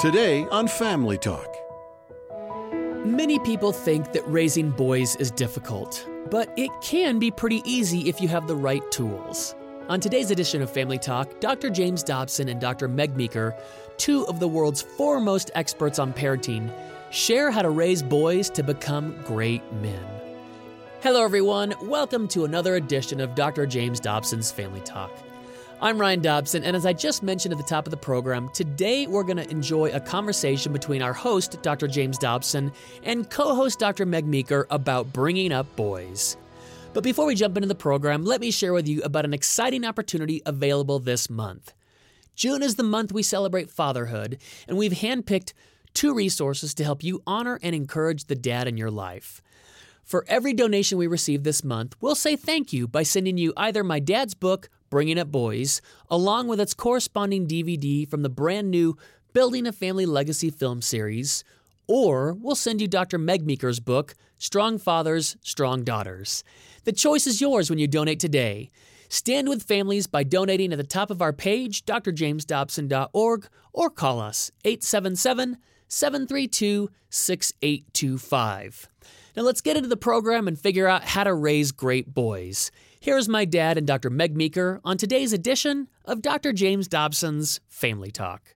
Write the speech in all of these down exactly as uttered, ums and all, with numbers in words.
Today on Family Talk. Many people think that raising boys is difficult, but it can be pretty easy if you have the right tools. On today's edition of Family Talk, Doctor James Dobson and Doctor Meg Meeker, two of the world's foremost experts on parenting, share how to raise boys to become great men. Hello everyone, welcome to another edition of Doctor James Dobson's Family Talk. I'm Ryan Dobson, and as I just mentioned at the top of the program, today we're going to enjoy a conversation between our host, Doctor James Dobson, and co-host Doctor Meg Meeker about bringing up boys. But before we jump into the program, let me share with you about an exciting opportunity available this month. June is the month we celebrate fatherhood, and we've handpicked two resources to help you honor and encourage the dad in your life. For every donation we receive this month, we'll say thank you by sending you either my dad's book, Bringing Up Boys, along with its corresponding D V D from the brand new Building a Family Legacy film series, or we'll send you Doctor Meg Meeker's book, Strong Fathers, Strong Daughters. The choice is yours when you donate today. Stand with families by donating at the top of our page, d r james dobson dot org, or call us eight seven seven, seven three two, six eight two five. Now let's get into the program and figure out how to raise great boys. Here's my dad and Doctor Meg Meeker on today's edition of Doctor James Dobson's Family Talk.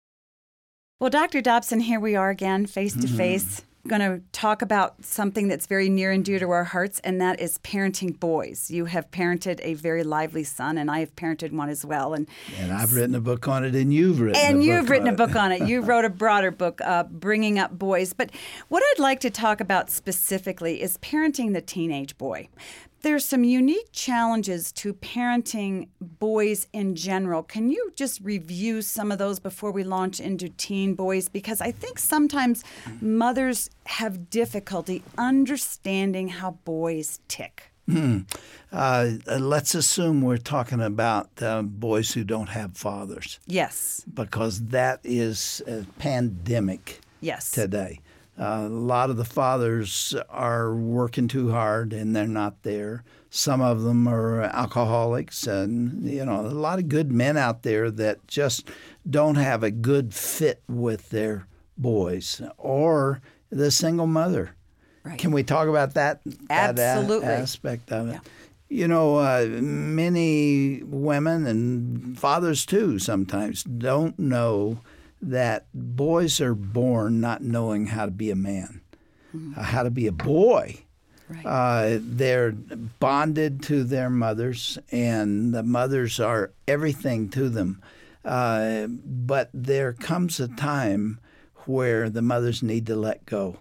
Well, Doctor Dobson, here we are again, face to face. Going to talk about something that's very near and dear to our hearts, and that is parenting boys. You have parented a very lively son, and I have parented one as well. And and I've written a book on it, and you've written and a you've book written on a book on it. You wrote a broader book, uh, Bringing Up Boys. But what I'd like to talk about specifically is parenting the teenage boy. There's some unique challenges to parenting boys in general. Can you just review some of those before we launch into teen boys? Because I think sometimes mothers have difficulty understanding how boys tick. Hmm. Uh, let's assume we're talking about uh, boys who don't have fathers. Yes. Because that is a pandemic yes. today. Uh, a lot of the fathers are working too hard and they're not there. Some of them are alcoholics, and you know, a lot of good men out there that just don't have a good fit with their boys, or the single mother. Right. Can we talk about that, Absolutely. that a- aspect of it? Yeah. You know, uh, many women and fathers too sometimes don't know that boys are born not knowing how to be a man, mm-hmm. uh, how to be a boy. Right. Uh, they're bonded to their mothers, and the mothers are everything to them. Uh, but there comes a time where the mothers need to let go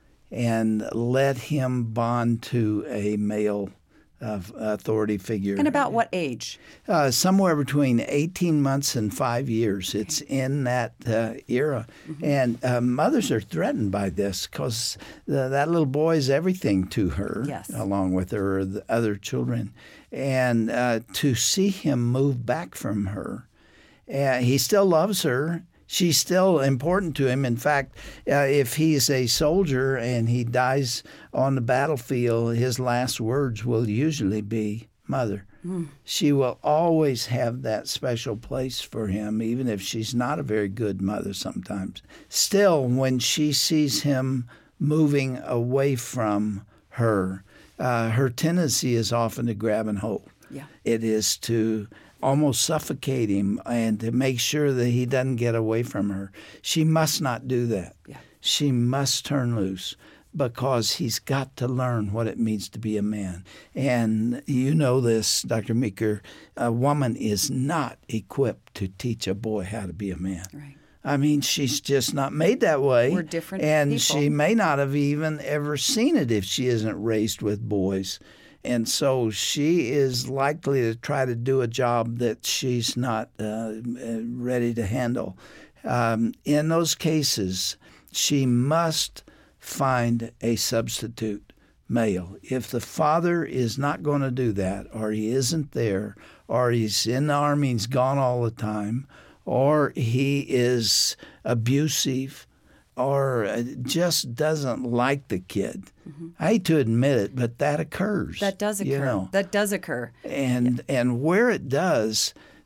and let him bond to a male uh, authority figure. And about what age? Uh, somewhere between eighteen months and five years. Okay. It's in that uh, era. Mm-hmm. And uh, mothers are threatened by this because that little boy is everything to her, yes. along with her the other children. And uh, to see him move back from her, uh, he still loves her. She's still important to him. In fact, uh, if he's a soldier and he dies on the battlefield, his last words will usually be, "Mother." Mm. She will always have that special place for him, even if she's not a very good mother sometimes. Still, when she sees him moving away from her, uh, her tendency is often to grab and hold. Yeah. It is to almost suffocate him and to make sure that he doesn't get away from her. She must not do that. Yeah. She must turn loose because he's got to learn what it means to be a man. And you know this, Doctor Meeker, a woman is not equipped to teach a boy how to be a man. Right. I mean, she's just not made that way. We're different and people. She may not have even ever seen it if she isn't raised with boys. And so she is likely to try to do a job that she's not uh, ready to handle. Um, in those cases, she must find a substitute male. If the father is not going to do that, or he isn't there, or he's in the army, he's gone all the time, or he is abusive, or just doesn't like the kid. Mm-hmm. I hate to admit it, but that occurs. That does occur. You know? That does occur. And yeah. and where it does,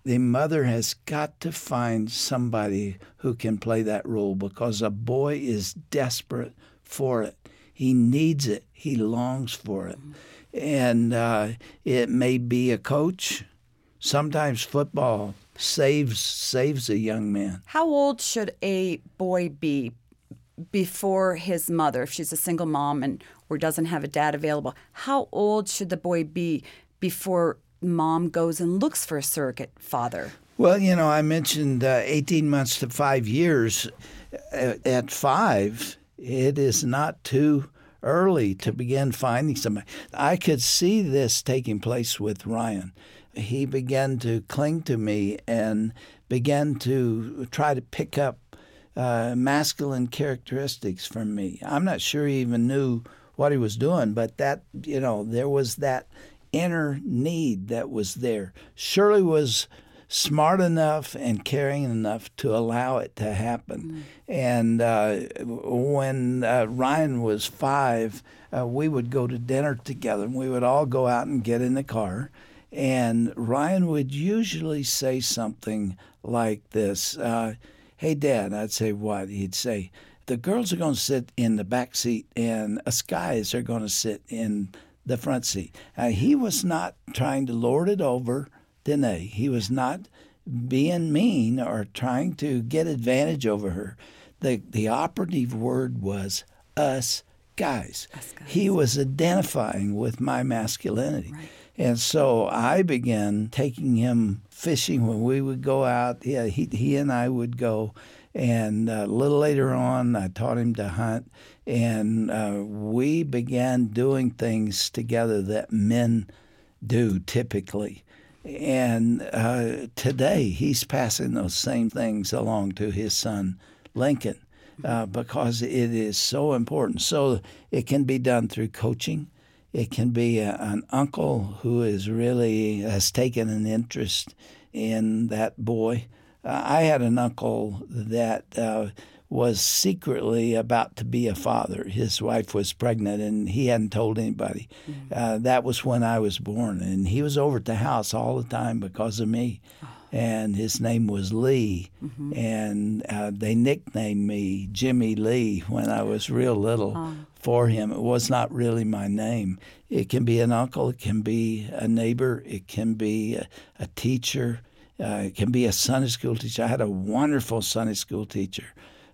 the mother has got to find somebody who can play that role because a boy is desperate for it. He needs it. He longs for it. And uh, it may be a coach. Sometimes football saves saves a young man. How old should a boy be before his mother, if she's a single mom and or doesn't have a dad available? How old should the boy be before mom goes and looks for a surrogate father? Well, you know, I mentioned uh, eighteen months to five years. At five, it is not too early to begin finding somebody. I could see this taking place with Ryan. He began to cling to me and began to try to pick up uh, masculine characteristics from me. I'm not sure he even knew what he was doing, but that, you know, there was that inner need that was there. Shirley was smart enough and caring enough to allow it to happen. Mm. And uh, when uh, Ryan was five, uh, we would go to dinner together, and we would all go out and get in the car. And Ryan would usually say something like this, uh, hey, Dad. I'd say, what? He'd say, the girls are going to sit in the back seat, and us guys are going to sit in the front seat. Uh, he was not trying to lord it over Danae. He was not being mean or trying to get advantage over her. The the operative word was us guys. Us guys. He was identifying with my masculinity. Right. And so I began taking him fishing when we would go out. Yeah, he, he and I would go. And a little later on, I taught him to hunt. And uh, we began doing things together that men do typically. And uh, today, he's passing those same things along to his son, Lincoln, uh, because it is so important. So it can be done through coaching. It can be a, an uncle who is really has taken an interest in that boy. Uh, I had an uncle that uh, was secretly about to be a father. His wife was pregnant, and he hadn't told anybody. Mm-hmm. Uh, that was when I was born, and he was over at the house all the time because of me. Oh. And his name was Lee, mm-hmm. and uh, they nicknamed me Jimmy Lee when I was real little. Oh. For him. It was not really my name. It can be an uncle, it can be a neighbor, it can be a, a teacher, uh, it can be a Sunday school teacher. I had a wonderful Sunday school teacher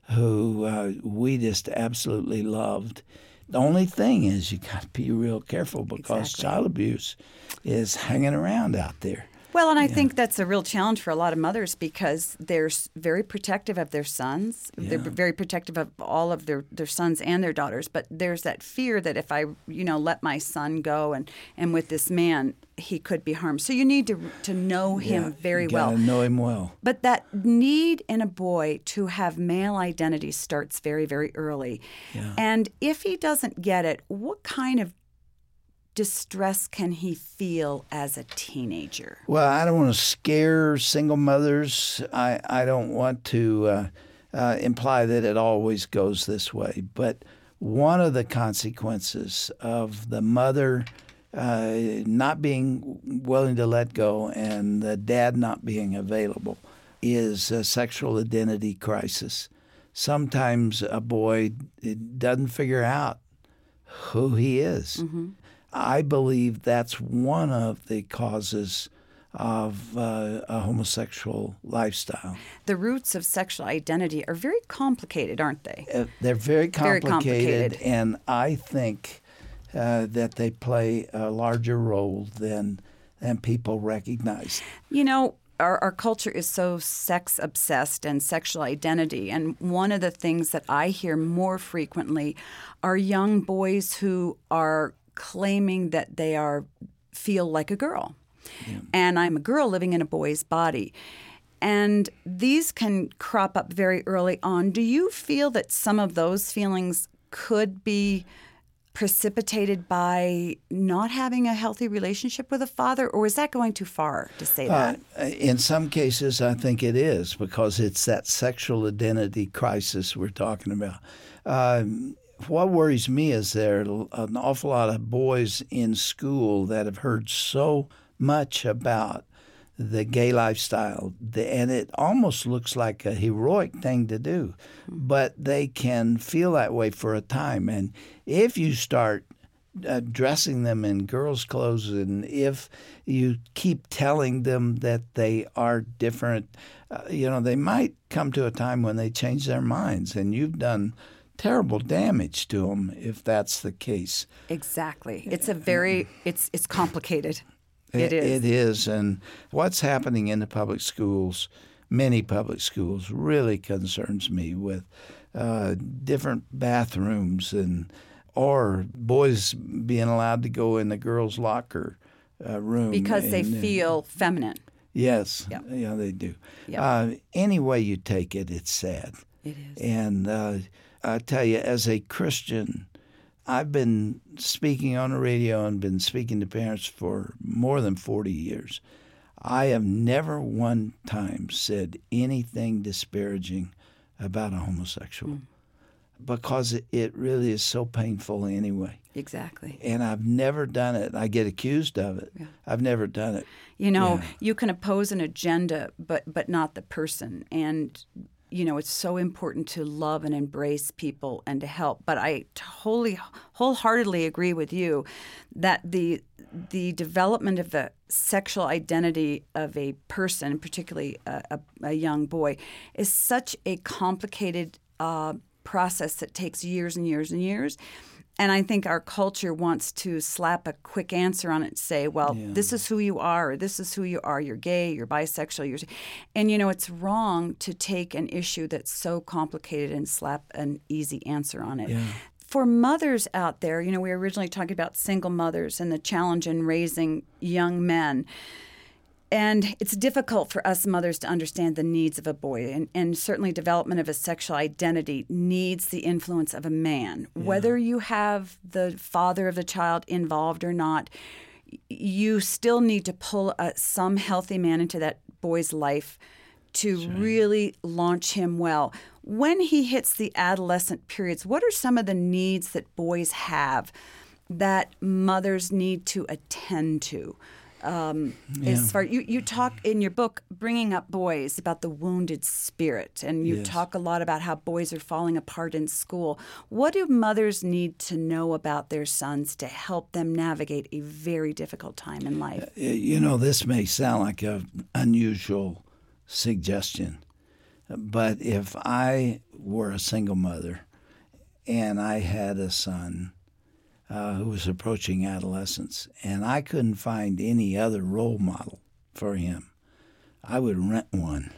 who uh, we just absolutely loved. The only thing is you got to be real careful because exactly. child abuse is hanging around out there. Well, and I yeah. think that's a real challenge for a lot of mothers because they're very protective of their sons. Yeah. They're very protective of all of their, their sons and their daughters. But there's that fear that if I, you know, let my son go and, and with this man, he could be harmed. So you need to to know him yeah, very you well. gotta know him well. But that need in a boy to have male identity starts very, very early. Yeah. And if he doesn't get it, what kind of distress can he feel as a teenager? Well, I don't want to scare single mothers. I, I don't want to uh, uh, imply that it always goes this way. But one of the consequences of the mother uh, not being willing to let go and the dad not being available is a sexual identity crisis. Sometimes a boy doesn't figure out who he is. Mm-hmm. I believe that's one of the causes of uh, a homosexual lifestyle. The roots of sexual identity are very complicated, aren't they? Uh, they're very complicated, very complicated, and I think uh, that they play a larger role than than people recognize. You know, Our, our culture is so sex-obsessed and sexual identity, and one of the things that I hear more frequently are young boys who are claiming that they are feel like a girl. Yeah. And I'm a girl living in a boy's body. And these can crop up very early on. Do you feel that some of those feelings could be precipitated by not having a healthy relationship with a father, or is that going too far to say that? Uh, in some cases, I think it is, because it's that sexual identity crisis we're talking about. Um, what worries me is there are an awful lot of boys in school that have heard so much about the gay lifestyle, the, and it almost looks like a heroic thing to do, but they can feel that way for a time. And if you start uh, dressing them in girls' clothes, and if you keep telling them that they are different, uh, you know, they might come to a time when they change their minds, and you've done terrible damage to them if that's the case. Exactly. It's a very, it's it's complicated. It is. It is. And what's happening in the public schools, many public schools, really concerns me with uh, different bathrooms and or boys being allowed to go in the girls' locker uh, room. Because they and, feel feminine. Yes. Yep. Yeah, they do. Yep. Uh, any way you take it, it's sad. It is. And uh, I tell you, as a Christian, I've been speaking on the radio and been speaking to parents for more than forty years. I have never one time said anything disparaging about a homosexual mm. because it, it really is so painful anyway. Exactly. And I've never done it. I get accused of it. Yeah. I've never done it. You know, yeah. you can oppose an agenda, but but not the person. And you know, it's so important to love and embrace people and to help. But I totally, wholeheartedly agree with you that the the development of the sexual identity of a person, particularly a, a, a young boy, is such a complicated uh, process that takes years and years and years. And I think our culture wants to slap a quick answer on it and say, well, yeah. this is who you are, or this is who you are. You're gay, you're bisexual. You're... And, you know, it's wrong to take an issue that's so complicated and slap an easy answer on it. Yeah. For mothers out there, you know, we were originally talking about single mothers and the challenge in raising young men. And it's difficult for us mothers to understand the needs of a boy, and, and certainly development of a sexual identity needs the influence of a man. Yeah. Whether you have the father of the child involved or not, you still need to pull uh, some healthy man into that boy's life to right. really launch him well. When he hits the adolescent periods, what are some of the needs that boys have that mothers need to attend to? Um, yeah. As far you, you talk in your book, Bringing Up Boys, about the wounded spirit, and you yes. talk a lot about how boys are falling apart in school. What do mothers need to know about their sons to help them navigate a very difficult time in life? Uh, you know, this may sound like an unusual suggestion, but if I were a single mother and I had a son Uh, who was approaching adolescence, and I couldn't find any other role model for him, I would rent one.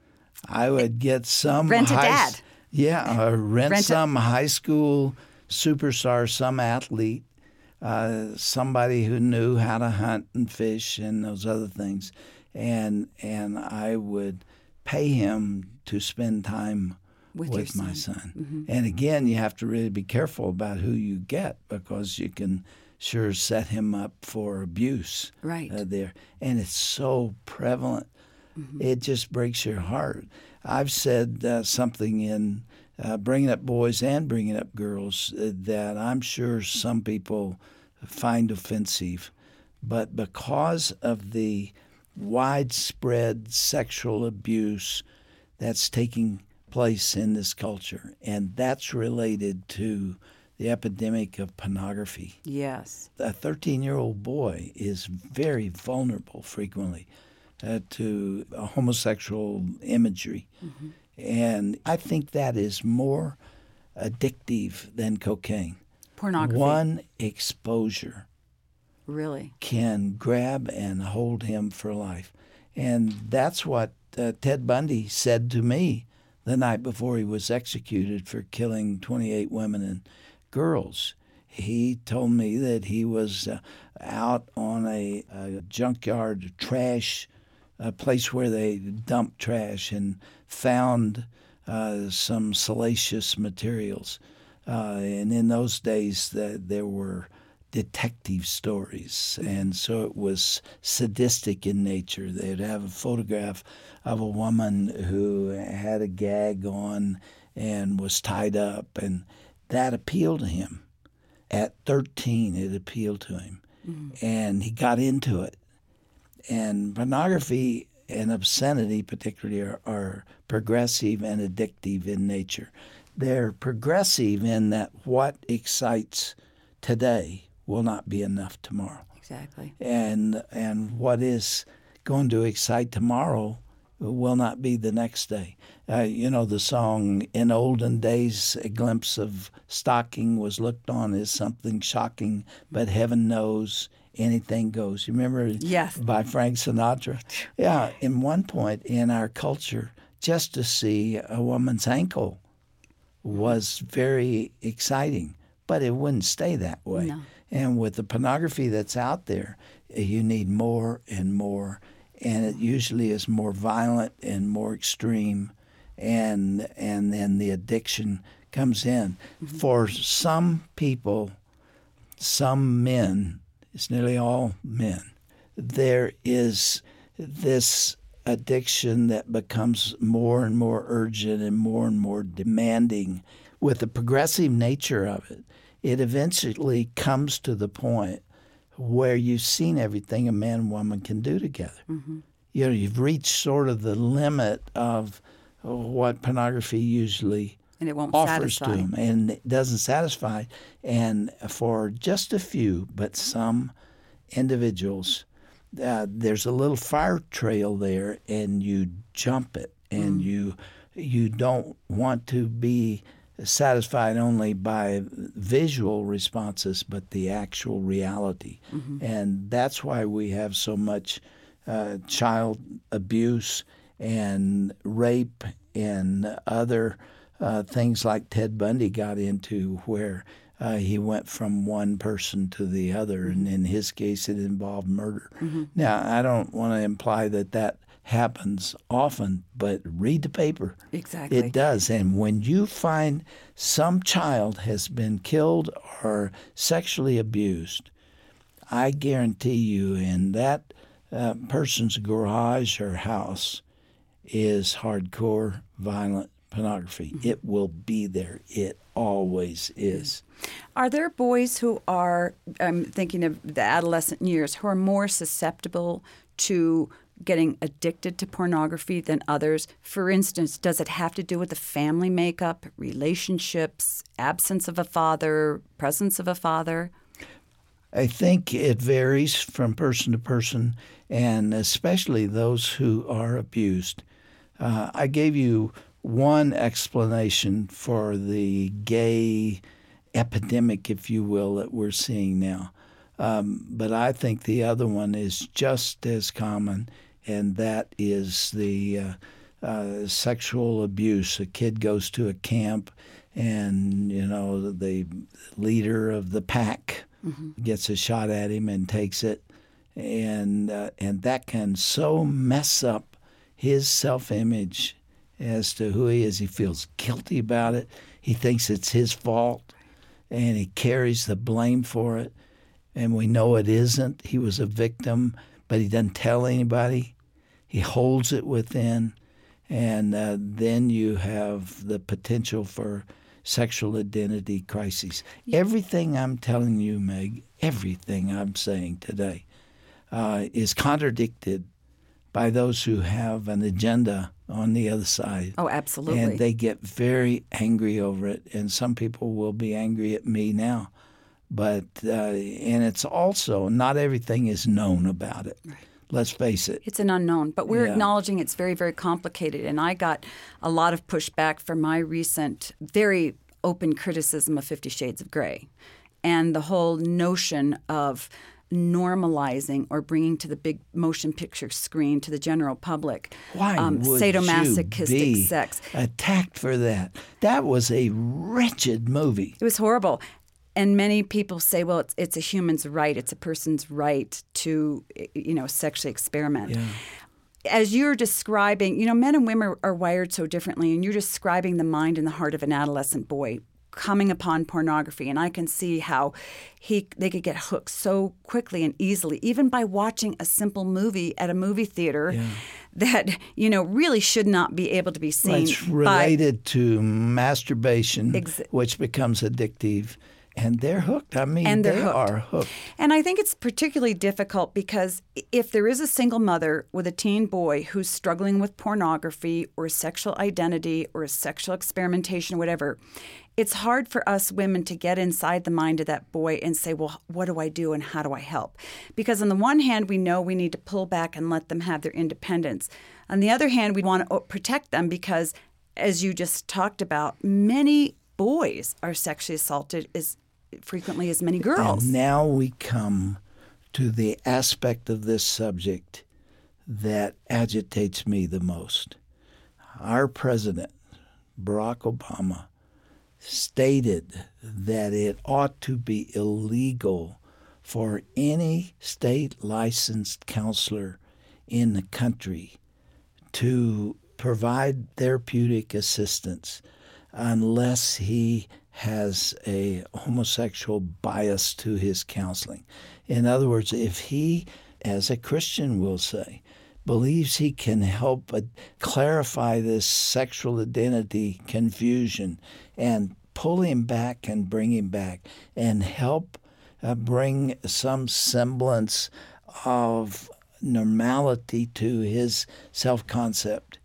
I would get some rent a high, dad. Yeah, or rent, rent some a- high school superstar, some athlete, uh, somebody who knew how to hunt and fish and those other things, and and I would pay him to spend time with, with my son. son. Mm-hmm. And again, you have to really be careful about who you get, because you can sure set him up for abuse right. uh, there. And it's so prevalent. Mm-hmm. It just breaks your heart. I've said uh, something in uh, Bringing Up Boys and Bringing Up Girls uh, that I'm sure some people find offensive. But because of the widespread sexual abuse that's taking place in this culture, and that's related to the epidemic of pornography. Yes. A thirteen-year-old boy is very vulnerable frequently uh, to a homosexual imagery. Mm-hmm. And I think that is more addictive than cocaine. Pornography. One exposure really can grab and hold him for life. And that's what uh, Ted Bundy said to me the night before he was executed for killing twenty-eight women and girls. He told me that he was uh, out on a, a junkyard trash, a place where they dump trash, and found uh, some salacious materials. Uh, and in those days, the, there were detective stories, and so it was sadistic in nature. They'd have a photograph of a woman who had a gag on and was tied up, and that appealed to him. At thirteen, it appealed to him, mm-hmm. and he got into it. and pornography and obscenity particularly are, are progressive and addictive in nature. They're progressive in that what excites today will not be enough tomorrow. Exactly. And and what is going to excite tomorrow will not be the next day. Uh, you know the song, "In olden days, a glimpse of stocking was looked on as something shocking, but heaven knows anything goes." You remember? Yes. By Frank Sinatra. Yeah, in one point in our culture, just to see a woman's ankle was very exciting, but it wouldn't stay that way. No. And with the pornography that's out there, you need more and more, and it usually is more violent and more extreme, and and then the addiction comes in. Mm-hmm. For some people, some men, it's nearly all men, there is this addiction that becomes more and more urgent and more and more demanding. With the progressive nature of it, it eventually comes to the point where you've seen everything a man and woman can do together. Mm-hmm. You know, you've reached sort of the limit of what pornography usually and it won't offers satisfy. to them, and it doesn't satisfy. And for just a few, but some individuals, uh, there's a little fire trail there, and you jump it, and mm. you you don't want to be satisfied only by visual responses, but the actual reality. Mm-hmm. And that's why we have so much uh, child abuse and rape and other uh, things like Ted Bundy got into, where uh, he went from one person to the other, and in his case it involved murder. Mm-hmm. Now, I don't want to imply that that happens often, but read the paper. Exactly. It does. And when you find some child has been killed or sexually abused, I guarantee you in that uh, person's garage or house is hardcore, violent pornography. Mm-hmm. It will be there. It always is. Are there boys who are, I'm thinking of the adolescent years, who are more susceptible to getting addicted to pornography than others? For instance, does it have to do with the family makeup, relationships, absence of a father, presence of a father? I think it varies from person to person, and especially those who are abused. Uh, I gave you one explanation for the gay epidemic, if you will, that we're seeing now. Um, but I think the other one is just as common, and that is the uh, uh, sexual abuse. A kid goes to a camp, and you know the leader of the pack mm-hmm. gets a shot at him and takes it, and uh, and that can so mess up his self-image as to who he is. He feels guilty about it. He thinks it's his fault, and he carries the blame for it. And we know it isn't. He was a victim, but he doesn't tell anybody. He holds it within. And uh, then you have the potential for sexual identity crises. Yeah. Everything I'm telling you, Meg, everything I'm saying today uh, is contradicted by those who have an agenda on the other side. Oh, absolutely. And they get very angry over it. And some people will be angry at me now. But uh, and it's also not everything is known about it. Right. Let's face it. It's an unknown, but we're yeah. acknowledging it's very, very complicated. And I got a lot of pushback for my recent, very open criticism of Fifty Shades of Grey, and the whole notion of normalizing or bringing to the big motion picture screen to the general public Why um, would sadomasochistic you be sex. Attacked for that? That was a wretched movie. It was horrible. And many people say, well, it's, it's a human's right. It's a person's right to, you know, sexually experiment. Yeah. As you're describing, you know, men and women are, are wired so differently, and you're describing the mind and the heart of an adolescent boy coming upon pornography. And I can see how he they could get hooked so quickly and easily, even by watching a simple movie at a movie theater yeah. that, you know, really should not be able to be seen. Well, it's related by, to masturbation, ex- which becomes addictive. And they're hooked. I mean, and they're they hooked. are hooked. And I think it's particularly difficult because if there is a single mother with a teen boy who's struggling with pornography or sexual identity or sexual experimentation or whatever, it's hard for us women to get inside the mind of that boy and say, well, what do I do and how do I help? Because on the one hand, we know we need to pull back and let them have their independence. On the other hand, we want to protect them because, as you just talked about, many boys are sexually assaulted as frequently as many girls. And now we come to the aspect of this subject that agitates me the most. Our president, Barack Obama, stated that it ought to be illegal for any state licensed counselor in the country to provide therapeutic assistance unless he has a homosexual bias to his counseling. In other words, if he, as a Christian will say, believes he can help uh, clarify this sexual identity confusion and pull him back and bring him back and help uh, bring some semblance of normality to his self-concept,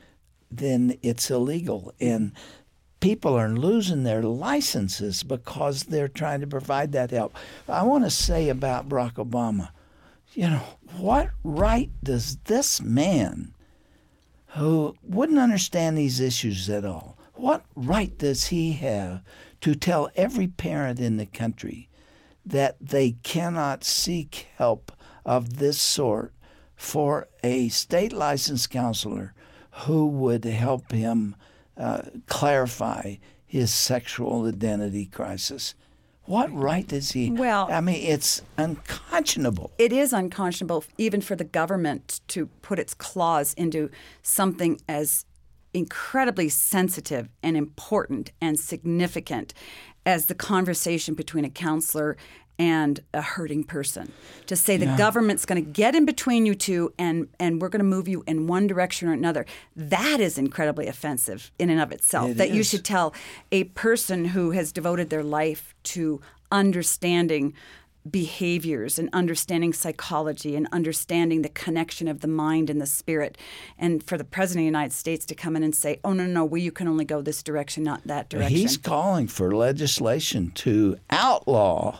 then it's illegal. And people are losing their licenses because they're trying to provide that help. I want to say about Barack Obama, you know, what right does this man, who wouldn't understand these issues at all, what right does he have to tell every parent in the country that they cannot seek help of this sort for a state licensed counselor who would help him uh, clarify his sexual identity crisis? What right does he? Well, I mean, it's unconscionable. It is unconscionable even for the government to put its claws into something as incredibly sensitive and important and significant as the conversation between a counselor and a hurting person. To say the Yeah. government's going to get in between you two and, and we're going to move you in one direction or another, that is incredibly offensive in and of itself. It that you is. should tell a person who has devoted their life to understanding behaviors and understanding psychology and understanding the connection of the mind and the spirit, and for the President of the United States to come in and say, oh, no, no, well, you can only go this direction, not that direction. He's calling for legislation to outlaw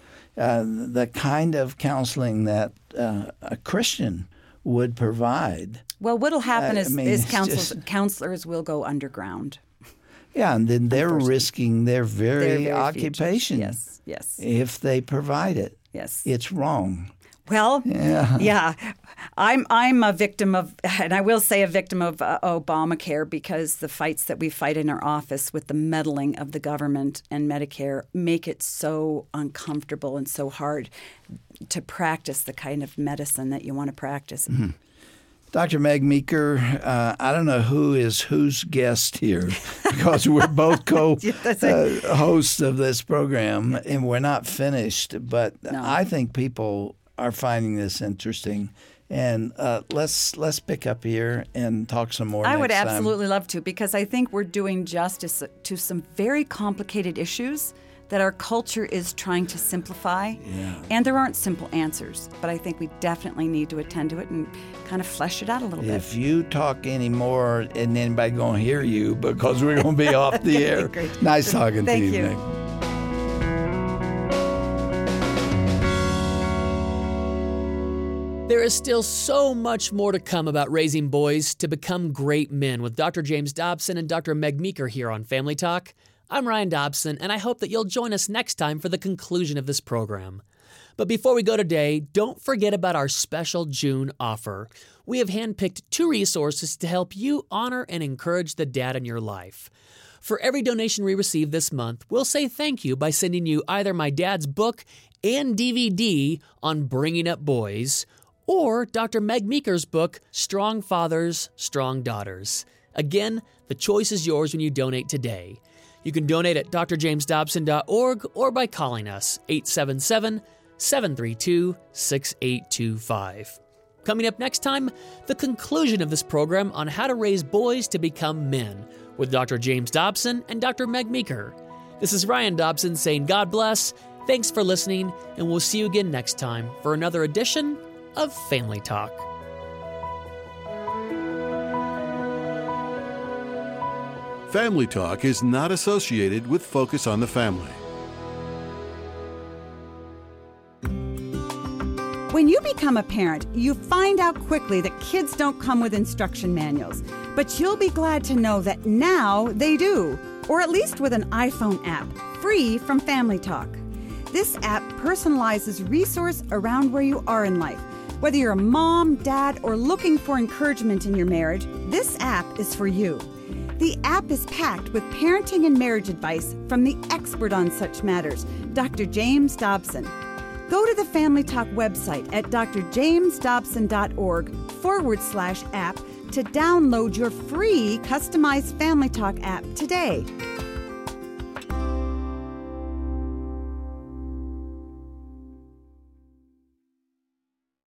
uh, the kind of counseling that uh, a Christian would provide. Well, what'll happen I is, mean, is it's counselors, just- counselors will go underground. Yeah, and then they're risking their very, Their very occupation futures. Yes, yes, if they provide it. yes. It's wrong. Well, Yeah. yeah, I'm I'm a victim of, and I will say a victim of uh, Obamacare, because the fights that we fight in our office with the meddling of the government and Medicare make it so uncomfortable and so hard to practice the kind of medicine that you want to practice. Mm-hmm. Doctor Meg Meeker, uh, I don't know who is whose guest here because we're both co-hosts uh, of this program and we're not finished. But No. I think people are finding this interesting. And uh, let's let's pick up here and talk some more I next would time. absolutely love to, because I think we're doing justice to some very complicated issues that our culture is trying to simplify. Yeah. And there aren't simple answers, but I think we definitely need to attend to it and kind of flesh it out a little If bit. you talk anymore, and anybody going to hear you because we're going to be off the air. Great. Nice talking Thank to you, you. Meg. There is still so much more to come about raising boys to become great men with Doctor James Dobson and Doctor Meg Meeker here on Family Talk. I'm Ryan Dobson, and I hope that you'll join us next time for the conclusion of this program. But before we go today, don't forget about our special June offer. We have handpicked two resources to help you honor and encourage the dad in your life. For every donation we receive this month, we'll say thank you by sending you either my dad's book and D V D on bringing up boys, or Doctor Meg Meeker's book, Strong Fathers, Strong Daughters. Again, the choice is yours when you donate today. You can donate at d r james dobson dot org or by calling us eight seven seven, seven three two, six eight two five. Coming up next time, the conclusion of this program on how to raise boys to become men with Doctor James Dobson and Doctor Meg Meeker. This is Ryan Dobson saying God bless, thanks for listening, and we'll see you again next time for another edition of Family Talk. Family Talk is not associated with Focus on the Family. When you become a parent, you find out quickly that kids don't come with instruction manuals. But you'll be glad to know that now they do, or at least with an iPhone app, free from Family Talk. This app personalizes resource around where you are in life. Whether you're a mom, dad, or looking for encouragement in your marriage, this app is for you. The app is packed with parenting and marriage advice from the expert on such matters, Doctor James Dobson. Go to the Family Talk website at drjamesdobson.org forward slash app to download your free customized Family Talk app today.